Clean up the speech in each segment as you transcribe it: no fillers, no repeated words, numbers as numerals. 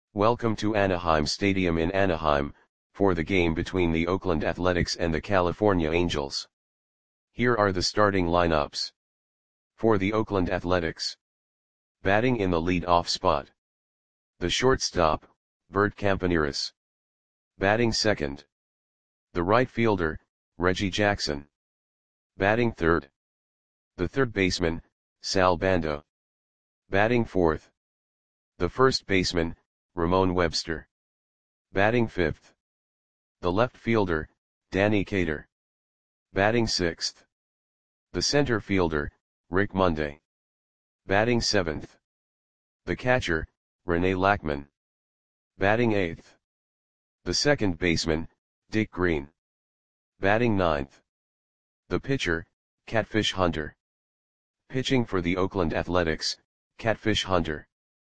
Welcome to Anaheim Stadium in Anaheim, for the game between the Oakland Athletics and the California Angels. Here are the starting lineups. For the Oakland Athletics. Batting in the lead-off spot. The shortstop, Bert Campaneris. Batting second. The right fielder, Reggie Jackson. Batting third. The third baseman, Sal Bando. Batting fourth. The first baseman, Ramon Webster. Batting fifth. The left fielder, Danny Cater. Batting sixth. The center fielder, Rick Monday. Batting seventh. The catcher, Rene Lackman. Batting eighth. The second baseman, Dick Green. Batting ninth. The pitcher, Catfish Hunter. Pitching for the Oakland Athletics, Catfish Hunter.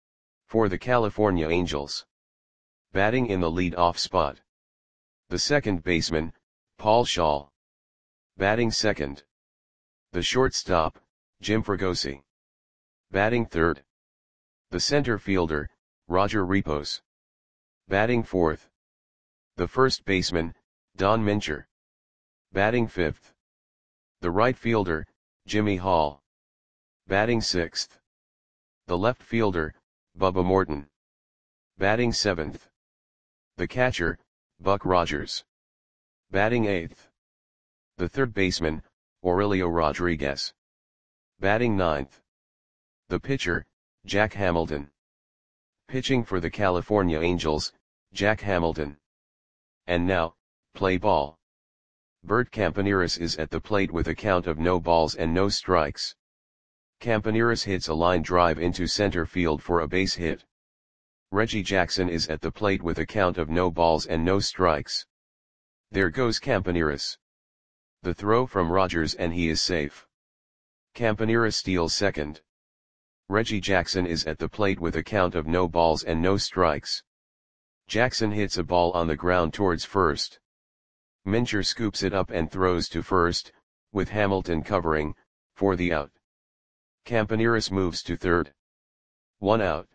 For the California Angels. Batting in the lead-off spot. The second baseman, Paul Schall. Batting second. The shortstop, Jim Fregosi. Batting third. The center fielder, Roger Repos. Batting fourth. The first baseman, Don Mincher. Batting fifth. The right fielder, Jimmy Hall. Batting sixth. The left fielder, Bubba Morton. Batting seventh. The catcher, Buck Rogers. Batting eighth. The third baseman, Aurelio Rodriguez. Batting ninth. The pitcher, Jack Hamilton. Pitching for the California Angels, Jack Hamilton. And now, play ball. Bert Campaneris is at the plate with a count of no balls and no strikes. Campaneris hits a line drive into center field for a base hit. Reggie Jackson is at the plate with a count of no balls and no strikes. There goes Campaneris. The throw from Rogers and he is safe. Campaneris steals second. Reggie Jackson is at the plate with a count of no balls and no strikes. Jackson hits a ball on the ground towards first. Mincher scoops it up and throws to first, with Hamilton covering, for the out. Campaneris moves to third. 1 out.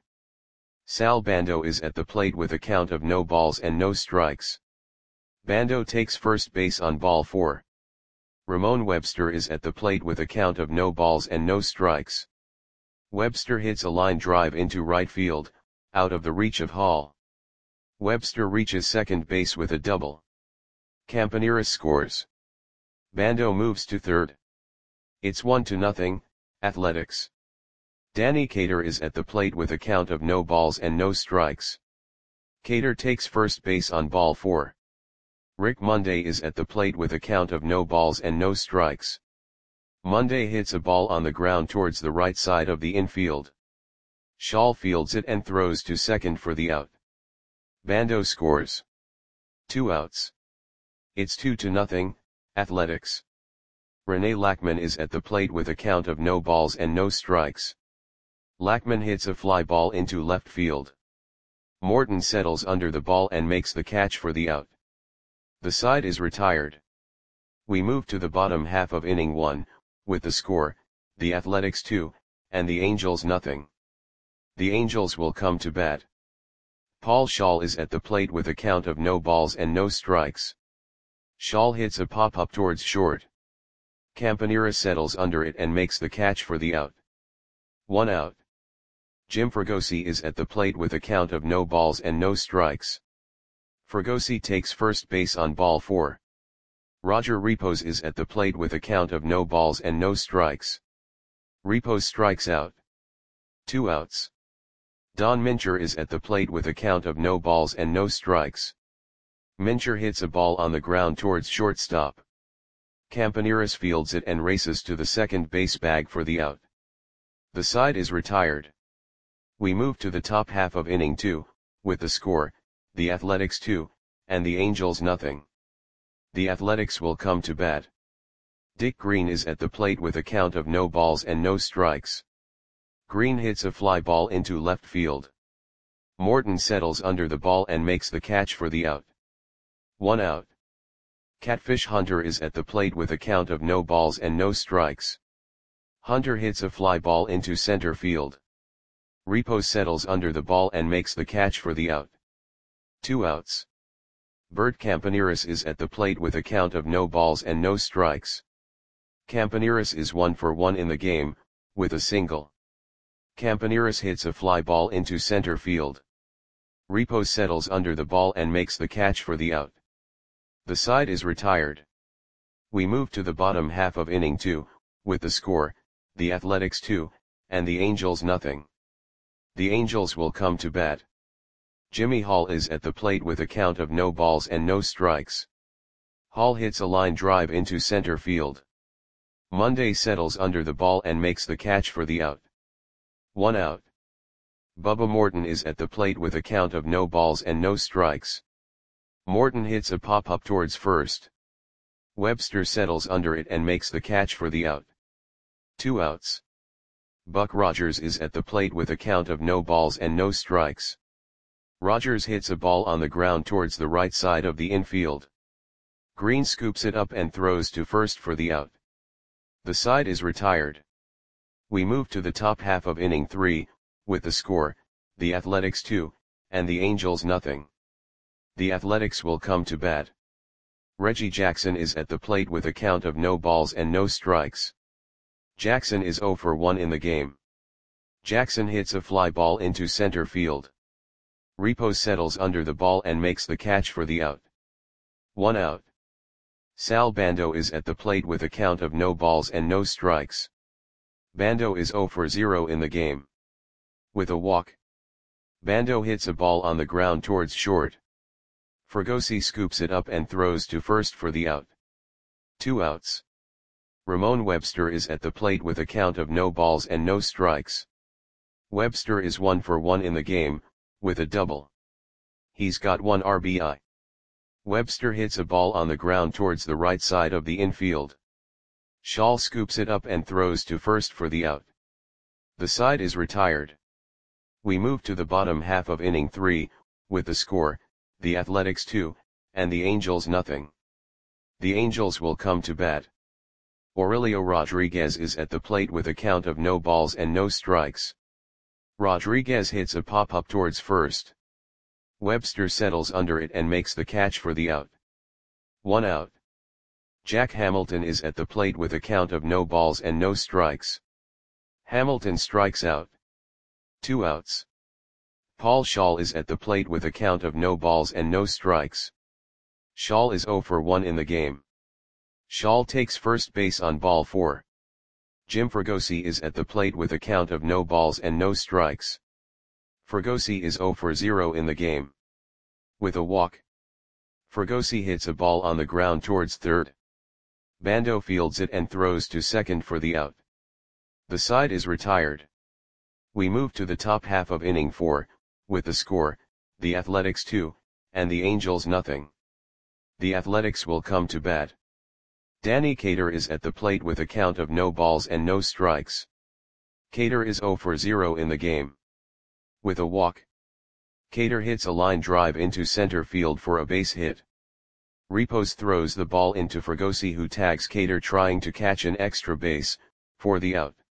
Sal Bando is at the plate with a count of no balls and no strikes. Bando takes first base on ball 4. Ramon Webster is at the plate with a count of no balls and no strikes. Webster hits a line drive into right field, out of the reach of Hall. Webster reaches second base with a double. Campaneris scores. Bando moves to third. It's 1-0, Athletics. Danny Cater is at the plate with a count of no balls and no strikes. Cater takes first base on ball 4. Rick Monday is at the plate with a count of no balls and no strikes. Monday hits a ball on the ground towards the right side of the infield. Schall fields it and throws to second for the out. Bando scores. 2 outs. It's 2-0, Athletics. Rene Lackman is at the plate with a count of no balls and no strikes. Lackman hits a fly ball into left field. Morton settles under the ball and makes the catch for the out. The side is retired. We move to the bottom half of inning 1, with the score, the Athletics 2, and the Angels 0. The Angels will come to bat. Paul Schall is at the plate with a count of no balls and no strikes. Schall hits a pop-up towards short. Campaneris settles under it and makes the catch for the out. 1 out. Jim Fregosi is at the plate with a count of no balls and no strikes. Fregosi takes first base on ball 4. Roger Repos is at the plate with a count of no balls and no strikes. Repos strikes out. 2 outs. Don Mincher is at the plate with a count of no balls and no strikes. Mincher hits a ball on the ground towards shortstop. Campaneris fields it and races to the second base bag for the out. The side is retired. We move to the top half of inning 2, with the score, the Athletics 2, and the Angels 0. The Athletics will come to bat. Dick Green is at the plate with a count of no balls and no strikes. Green hits a fly ball into left field. Morton settles under the ball and makes the catch for the out. 1 out. Catfish Hunter is at the plate with a count of no balls and no strikes. Hunter hits a fly ball into center field. Repos settles under the ball and makes the catch for the out. 2 outs. Bert Campaneris is at the plate with a count of no balls and no strikes. Campaneris is 1 for 1 in the game, with a single. Campaneris hits a fly ball into center field. Repos settles under the ball and makes the catch for the out. The side is retired. We move to the bottom half of inning 2, with the score, the Athletics 2, and the Angels nothing. The Angels will come to bat. Jimmy Hall is at the plate with a count of no balls and no strikes. Hall hits a line drive into center field. Monday settles under the ball and makes the catch for the out. 1 out. Bubba Morton is at the plate with a count of no balls and no strikes. Morton hits a pop-up towards first. Webster settles under it and makes the catch for the out. 2 outs. Buck Rogers is at the plate with a count of no balls and no strikes. Rogers hits a ball on the ground towards the right side of the infield. Green scoops it up and throws to first for the out. The side is retired. We move to the top half of inning 3, with the score, the Athletics 2, and the Angels nothing. The Athletics will come to bat. Reggie Jackson is at the plate with a count of no balls and no strikes. Jackson is 0 for 1 in the game. Jackson hits a fly ball into center field. Repos settles under the ball and makes the catch for the out. 1 out. Sal Bando is at the plate with a count of no balls and no strikes. Bando is 0 for 0 in the game. With a walk. Bando hits a ball on the ground towards short. Fregosi scoops it up and throws to first for the out. 2 outs. Ramon Webster is at the plate with a count of no balls and no strikes. Webster is 1 for 1 in the game, with a double. He's got 1 RBI. Webster hits a ball on the ground towards the right side of the infield. Schall scoops it up and throws to first for the out. The side is retired. We move to the bottom half of inning 3, with the score, the Athletics 2, and the Angels nothing. The Angels will come to bat. Aurelio Rodriguez is at the plate with a count of no balls and no strikes. Rodriguez hits a pop-up towards first. Webster settles under it and makes the catch for the out. 1 out. Jack Hamilton is at the plate with a count of no balls and no strikes. Hamilton strikes out. 2 outs. Paul Schall is at the plate with a count of no balls and no strikes. Schall is 0 for 1 in the game. Schall takes first base on ball 4. Jim Fregosi is at the plate with a count of no balls and no strikes. Fregosi is 0 for 0 in the game. With a walk. Fregosi hits a ball on the ground towards third. Bando fields it and throws to second for the out. The side is retired. We move to the top half of inning 4, with the score, the Athletics 2, and the Angels nothing. The Athletics will come to bat. Danny Cater is at the plate with a count of no balls and no strikes. Cater is 0 for 0 in the game. With a walk. Cater hits a line drive into center field for a base hit. Repos throws the ball into Fregosi, who tags Cater trying to catch an extra base, for the out.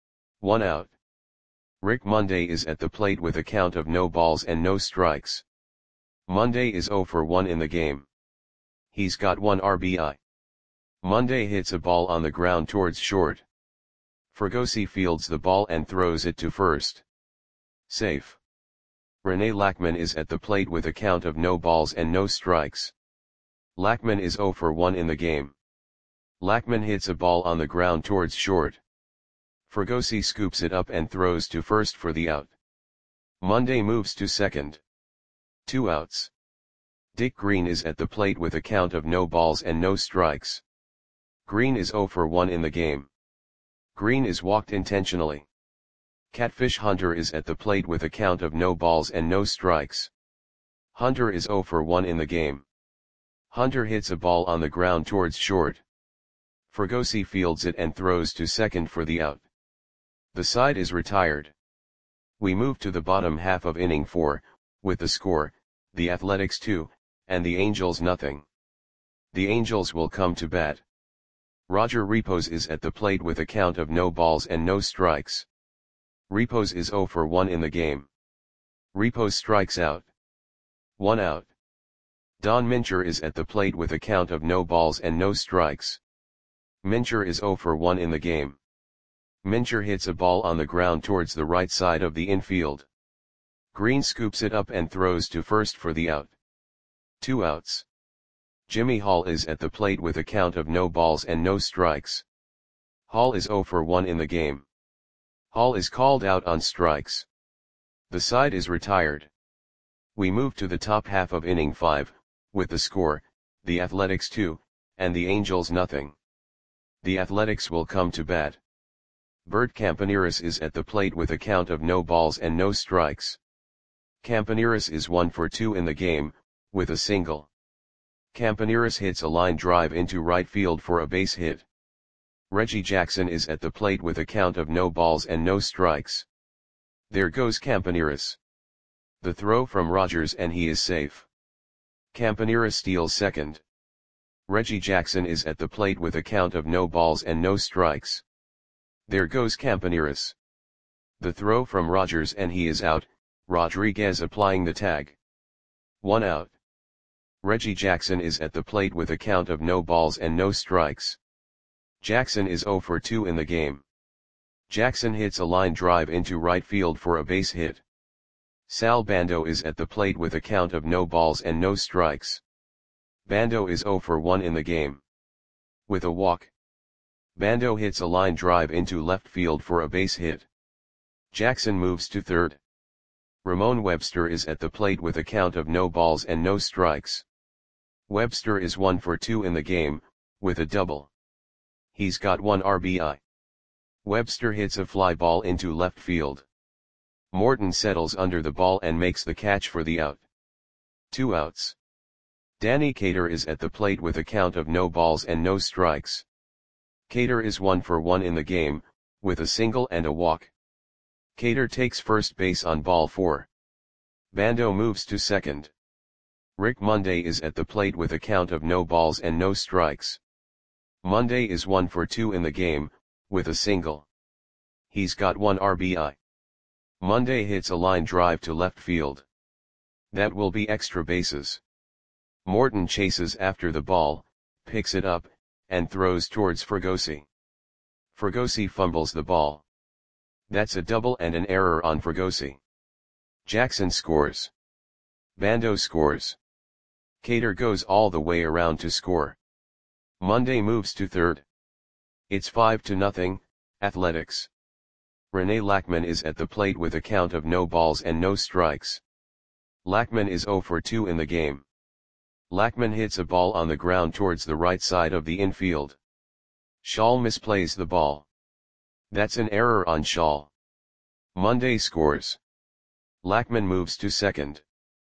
1 out. Rick Monday is at the plate with a count of no balls and no strikes. Monday is 0 for 1 in the game. He's got 1 RBI. Monday hits a ball on the ground towards short. Fregosi fields the ball and throws it to first. Safe. Rene Lackman is at the plate with a count of no balls and no strikes. Lackman is 0 for 1 in the game. Lackman hits a ball on the ground towards short. Fregosi scoops it up and throws to first for the out. Monday moves to second. 2 outs. Dick Green is at the plate with a count of no balls and no strikes. Green is 0 for 1 in the game. Green is walked intentionally. Catfish Hunter is at the plate with a count of no balls and no strikes. Hunter is 0 for 1 in the game. Hunter hits a ball on the ground towards short. Fregosi fields it and throws to second for the out. The side is retired. We move to the bottom half of inning 4, with the score, the Athletics 2, and the Angels nothing. The Angels will come to bat. Roger Repos is at the plate with a count of no balls and no strikes. Repos is 0 for 1 in the game. Repos strikes out. 1 out. Don Mincher is at the plate with a count of no balls and no strikes. Mincher is 0 for 1 in the game. Mincher hits a ball on the ground towards the right side of the infield. Green scoops it up and throws to first for the out. 2 outs. Jimmy Hall is at the plate with a count of no balls and no strikes. Hall is 0 for 1 in the game. Hall is called out on strikes. The side is retired. We move to the top half of inning 5, with the score, the Athletics 2, and the Angels nothing. The Athletics will come to bat. Bert Campaneris is at the plate with a count of no balls and no strikes. Campaneris is 1 for 2 in the game, with a single. Campaneris hits a line drive into right field for a base hit. Reggie Jackson is at the plate with a count of no balls and no strikes. There goes Campaneris. The throw from Rogers and he is safe. Campaneris steals second. Reggie Jackson is at the plate with a count of no balls and no strikes. There goes Campaneris. The throw from Rogers and he is out, Rodriguez applying the tag. 1 out. Reggie Jackson is at the plate with a count of no balls and no strikes. Jackson is 0 for 2 in the game. Jackson hits a line drive into right field for a base hit. Sal Bando is at the plate with a count of no balls and no strikes. Bando is 0 for 1 in the game. With a walk. Bando hits a line drive into left field for a base hit. Jackson moves to third. Ramon Webster is at the plate with a count of no balls and no strikes. Webster is 1 for 2 in the game, with a double. He's got 1 RBI. Webster hits a fly ball into left field. Morton settles under the ball and makes the catch for the out. 2 outs. Danny Cater is at the plate with a count of no balls and no strikes. Cater is 1 for 1 in the game, with a single and a walk. Cater takes first base on ball 4. Bando moves to second. Rick Monday is at the plate with a count of no balls and no strikes. Monday is 1 for 2 in the game, with a single. He's got 1 RBI. Monday hits a line drive to left field. That will be extra bases. Morton chases after the ball, picks it up, and throws towards Fregosi. Fregosi fumbles the ball. That's a double and an error on Fregosi. Jackson scores. Bando scores. Cater goes all the way around to score. Monday moves to third. It's 5-0, Athletics. Rene Lackman is at the plate with a count of no balls and no strikes. Lackman is 0 for 2 in the game. Lackman hits a ball on the ground towards the right side of the infield. Schall misplays the ball. That's an error on Schall. Monday scores. Lackman moves to second.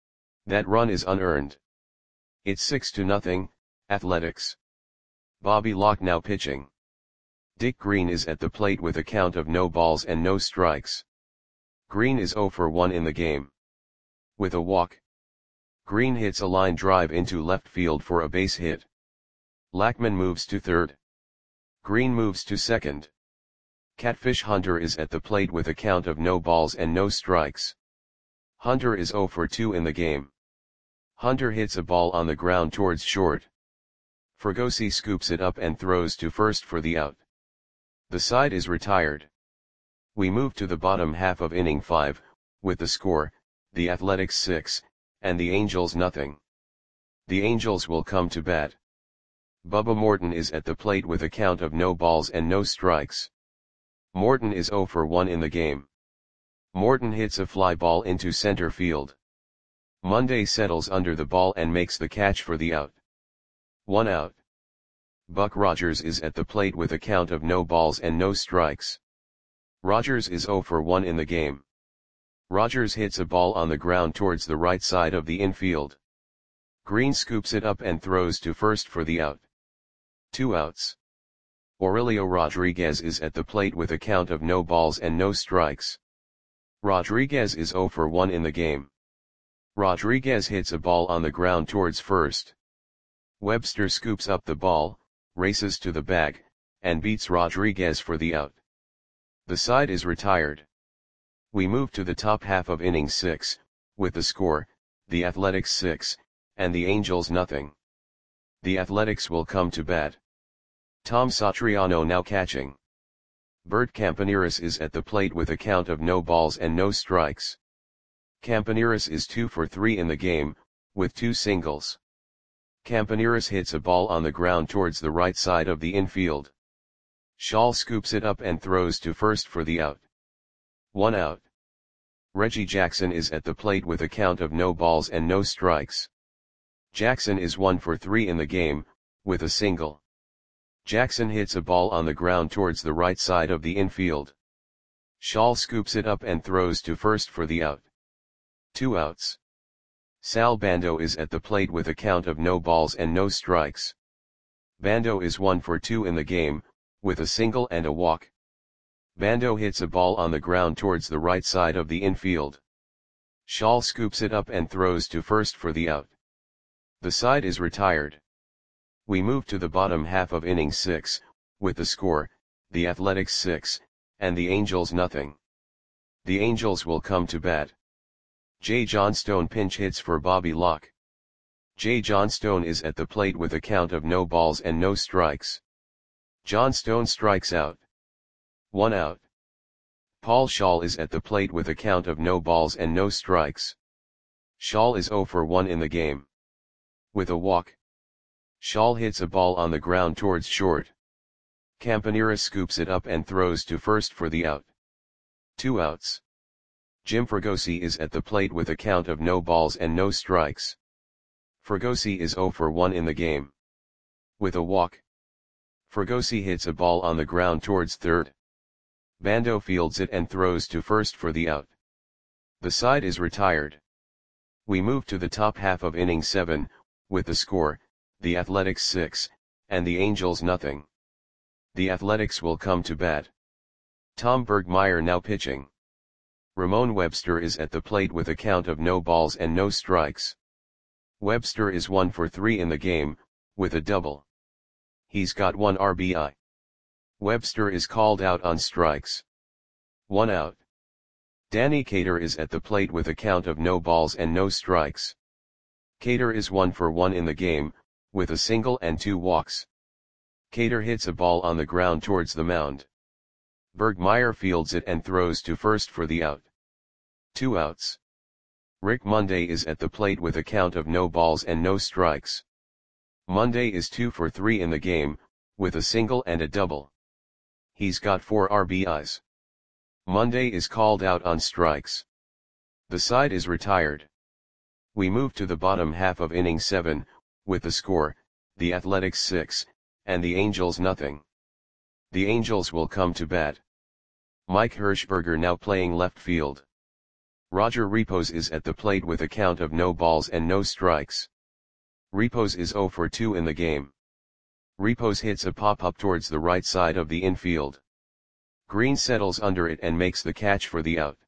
That run is unearned. It's 6-0, Athletics. Bobby Locke now pitching. Dick Green is at the plate with a count of no balls and no strikes. Green is 0 for 1 in the game. With a walk. Green hits a line drive into left field for a base hit. Lackman moves to third. Green moves to second. Catfish Hunter is at the plate with a count of no balls and no strikes. Hunter is 0 for 2 in the game. Hunter hits a ball on the ground towards short. Fregosi scoops it up and throws to first for the out. The side is retired. We move to the bottom half of inning 5, with the score, the Athletics 6, and the Angels nothing. The Angels will come to bat. Bubba Morton is at the plate with a count of no balls and no strikes. Morton is 0 for 1 in the game. Morton hits a fly ball into center field. Monday settles under the ball and makes the catch for the out. 1 out. Buck Rogers is at the plate with a count of no balls and no strikes. Rogers is 0 for 1 in the game. Rogers hits a ball on the ground towards the right side of the infield. Green scoops it up and throws to first for the out. 2 outs. Aurelio Rodriguez is at the plate with a count of no balls and no strikes. Rodriguez is 0 for 1 in the game. Rodriguez hits a ball on the ground towards first. Webster scoops up the ball, races to the bag, and beats Rodriguez for the out. The side is retired. We move to the top half of inning 6, with the score, the Athletics 6, and the Angels nothing. The Athletics will come to bat. Tom Satriano now catching. Bert Campaneris is at the plate with a count of no balls and no strikes. Campaneris is 2 for 3 in the game, with 2 singles. Campaneris hits a ball on the ground towards the right side of the infield. Schall scoops it up and throws to first for the out. 1 out. Reggie Jackson is at the plate with a count of no balls and no strikes. Jackson is 1 for 3 in the game, with a single. Jackson hits a ball on the ground towards the right side of the infield. Schall scoops it up and throws to first for the out. 2 outs. Sal Bando is at the plate with a count of no balls and no strikes. Bando is 1 for 2 in the game, with a single and a walk. Bando hits a ball on the ground towards the right side of the infield. Schall scoops it up and throws to first for the out. The side is retired. We move to the bottom half of inning 6, with the score, the Athletics 6, and the Angels nothing. The Angels will come to bat. Jay Johnstone pinch hits for Bobby Locke. Jay Johnstone is at the plate with a count of no balls and no strikes. Johnstone strikes out. 1 out. Paul Schall is at the plate with a count of no balls and no strikes. Schall is 0 for 1 in the game. With a walk. Schall hits a ball on the ground towards short. Campaneris scoops it up and throws to first for the out. 2 outs. Jim Fregosi is at the plate with a count of no balls and no strikes. Fregosi is 0 for 1 in the game. With a walk. Fregosi hits a ball on the ground towards third. Bando fields it and throws to first for the out. The side is retired. We move to the top half of inning 7, with the score, the Athletics 6, and the Angels nothing. The Athletics will come to bat. Tom Bergmeyer now pitching. Ramon Webster is at the plate with a count of no balls and no strikes. Webster is 1 for 3 in the game, with a double. He's got 1 RBI. Webster is called out on strikes. 1 out. Danny Cater is at the plate with a count of no balls and no strikes. Cater is 1 for 1 in the game, with a single and 2 walks. Cater hits a ball on the ground towards the mound. Bergmeyer fields it and throws to first for the out. 2 outs. Rick Monday is at the plate with a count of no balls and no strikes. Monday is 2 for 3 in the game, with a single and a double. He's got 4 RBIs. Monday is called out on strikes. The side is retired. We move to the bottom half of inning 7, with the score, the Athletics 6, and the Angels nothing. The Angels will come to bat. Mike Hirschberger now playing left field. Roger Repos is at the plate with a count of no balls and no strikes. Repos is 0 for 2 in the game. Repos hits a pop-up towards the right side of the infield. Green settles under it and makes the catch for the out.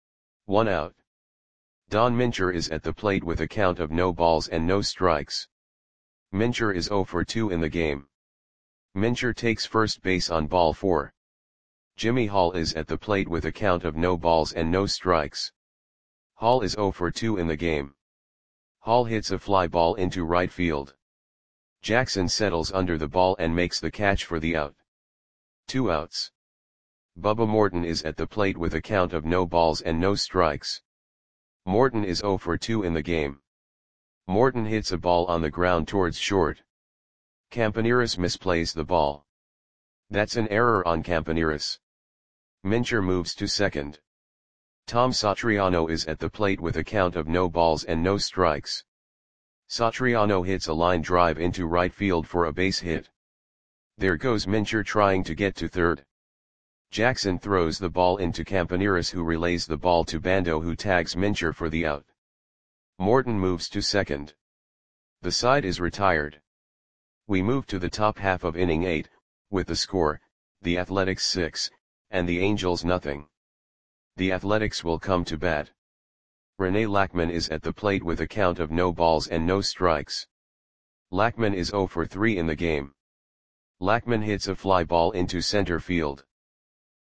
1 out. Don Mincher is at the plate with a count of no balls and no strikes. Mincher is 0 for 2 in the game. Mincher takes first base on ball 4. Jimmy Hall is at the plate with a count of no balls and no strikes. Hall is 0 for 2 in the game. Hall hits a fly ball into right field. Jackson settles under the ball and makes the catch for the out. 2 outs. Bubba Morton is at the plate with a count of no balls and no strikes. Morton is 0 for 2 in the game. Morton hits a ball on the ground towards short. Campaneris misplays the ball. That's an error on Campaneris. Mincher moves to second. Tom Satriano is at the plate with a count of no balls and no strikes. Satriano hits a line drive into right field for a base hit. There goes Mincher trying to get to third. Jackson throws the ball into Campaneris, who relays the ball to Bando, who tags Mincher for the out. Morton moves to second. The side is retired. We move to the top half of inning 8, with the score, the Athletics 6, and the Angels nothing. The Athletics will come to bat. Rene Lackman is at the plate with a count of no balls and no strikes. Lackman is 0 for 3 in the game. Lackman hits a fly ball into center field.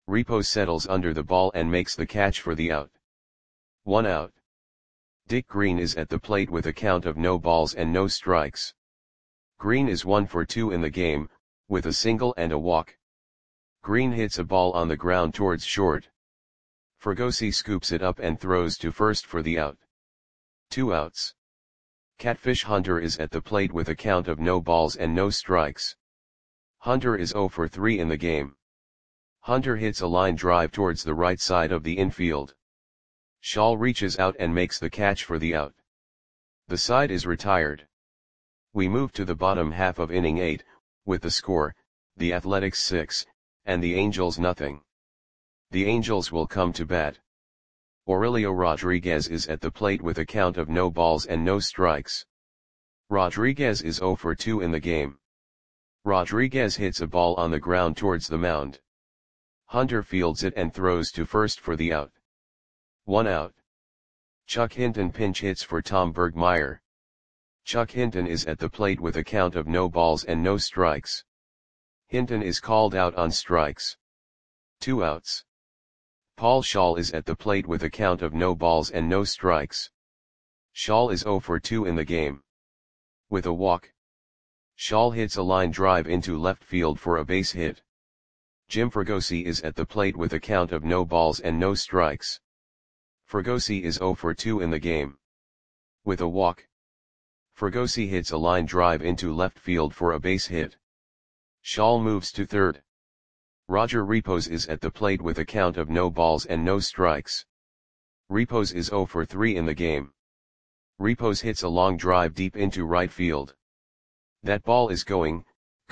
Repos settles under the ball and makes the catch for the out. 1 out. Dick Green is at the plate with a count of no balls and no strikes. Green is 1 for 2 in the game, with a single and a walk. Green hits a ball on the ground towards short. Fregosi scoops it up and throws to first for the out. 2 outs. Catfish Hunter is at the plate with a count of no balls and no strikes. Hunter is 0 for 3 in the game. Hunter hits a line drive towards the right side of the infield. Shaw reaches out and makes the catch for the out. The side is retired. We move to the bottom half of inning 8, with the score, the Athletics 6, and the Angels nothing. The Angels will come to bat. Aurelio Rodriguez is at the plate with a count of no balls and no strikes. Rodriguez is 0 for 2 in the game. Rodriguez hits a ball on the ground towards the mound. Hunter fields it and throws to first for the out. 1 out. Chuck Hinton pinch hits for Tom Bergmeyer. Chuck Hinton is at the plate with a count of no balls and no strikes. Hinton is called out on strikes. 2 outs. Paul Schaal is at the plate with a count of no balls and no strikes. Schaal is 0 for 2 in the game. With a walk. Schaal hits a line drive into left field for a base hit. Jim Fregosi is at the plate with a count of no balls and no strikes. Fregosi is 0 for 2 in the game. With a walk. Fregosi hits a line drive into left field for a base hit. Schaal moves to third. Roger Repos is at the plate with a count of no balls and no strikes. Repos is 0 for 3 in the game. Repos hits a long drive deep into right field. That ball is gone.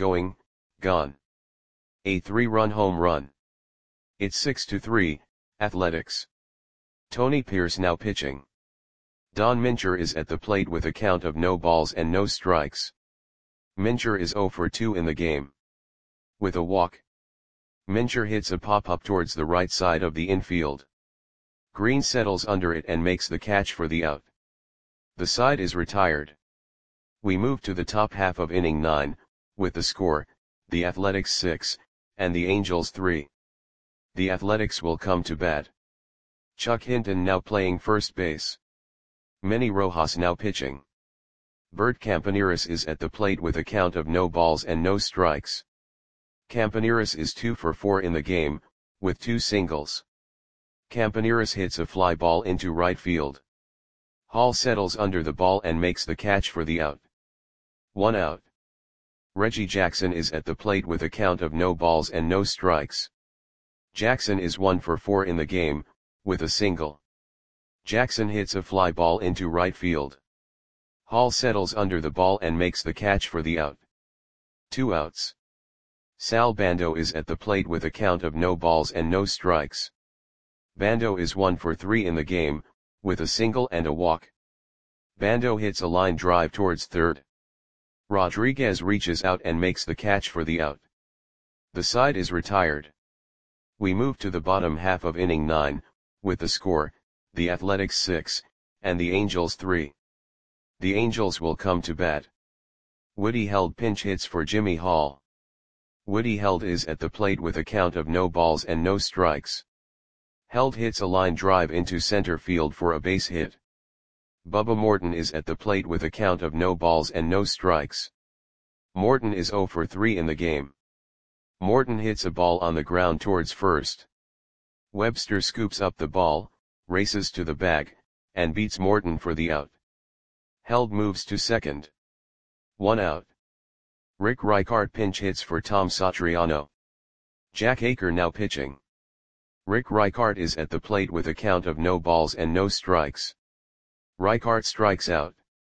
A 3-run home run. It's 6-3, Athletics. Tony Pierce now pitching. Don Mincher is at the plate with a count of no balls and no strikes. Mincher is 0 for 2 in the game. With a walk. Mincher hits a pop-up towards the right side of the infield. Green settles under it and makes the catch for the out. The side is retired. We move to the top half of inning 9, with the score, the Athletics 6, and the Angels 3. The Athletics will come to bat. Chuck Hinton now playing first base. Manny Rojas now pitching. Bert Campaneris is at the plate with a count of no balls and no strikes. Campaneris is 2 for 4 in the game, with 2 singles. Campaneris hits a fly ball into right field. Hall settles under the ball and makes the catch for the out. 1 out. Reggie Jackson is at the plate with a count of no balls and no strikes. Jackson is 1 for 4 in the game, with a single. Jackson hits a fly ball into right field. Hall settles under the ball and makes the catch for the out. 2 outs. Sal Bando is at the plate with a count of no balls and no strikes. Bando is 1 for 3 in the game, with a single and a walk. Bando hits a line drive towards third. Rodriguez reaches out and makes the catch for the out. The side is retired. We move to the bottom half of inning 9, with the score, the Athletics 6, and the Angels 3. The Angels will come to bat. Woody Held pinch hits for Jimmy Hall. Woody Held is at the plate with a count of no balls and no strikes. Held hits a line drive into center field for a base hit. Bubba Morton is at the plate with a count of no balls and no strikes. Morton is 0 for 3 in the game. Morton hits a ball on the ground towards first. Webster scoops up the ball, races to the bag, and beats Morton for the out. Held moves to second. 1 out. Rick Reichart pinch hits for Tom Satriano. Jack Aker now pitching. Rick Reichart is at the plate with a count of no balls and no strikes. Reichart strikes out.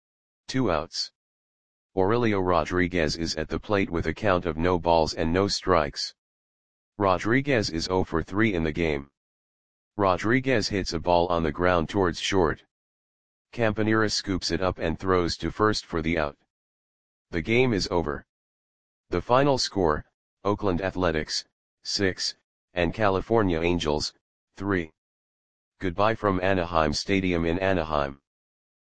2 outs. Aurelio Rodriguez is at the plate with a count of no balls and no strikes. Rodriguez is 0 for 3 in the game. Rodriguez hits a ball on the ground towards short. Campaneris scoops it up and throws to first for the out. The game is over. The final score, Oakland Athletics, 6, and California Angels, 3. Goodbye from Anaheim Stadium in Anaheim.